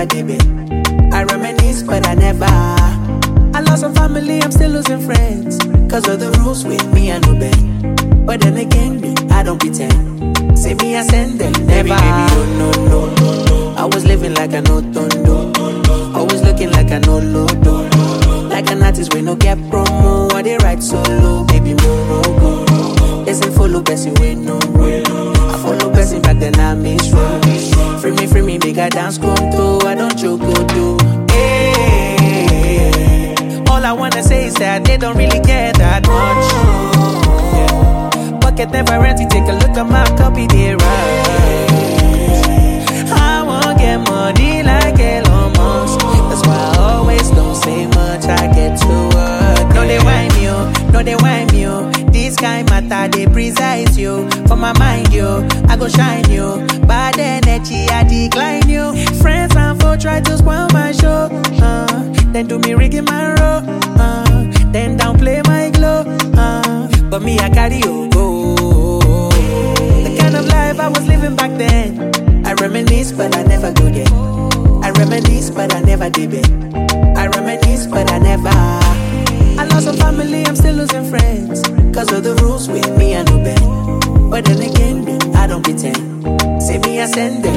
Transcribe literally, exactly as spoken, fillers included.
never did it. I reminisce, but I never. I lost some family, I'm still losing friends. Cause of the rules with me, I know bend. But then again, me, I don't pretend. Say me, I send them, never. Baby, baby, oh no, no, no, no. I was living like I know tondo. Always looking like I know lodo. Like an artist, we no get promo. I they write solo, baby, more. They say follow Bessie, we no road. I follow Bessie back then I miss road. Free me, free me, make a dance conto. I don't joke, go do. Hey, all I wanna say is that they don't really care that much. Yeah. Pocket never empty, take a look at my copy, they right. I won't get money like Elon Musk. That's why I always don't say much, I get to work. No, they whine you, no, they whine you. This kind matter, they precise you. For my mind, you, I go shine you. Bad energy, I decline you. Friends and foe try to spoil my show. Uh, then do me rigging my row. Uh, then downplay my glow. Uh, but me, I carry you go. The kind of life I was living back then. I reminisce, but I never go there. I reminisce, but I never did it. I reminisce, but I never. I lost some family, I'm still losing friends. Cause of the rules with me, I know bend. But then again, me, I don't pretend. Say me, I send them.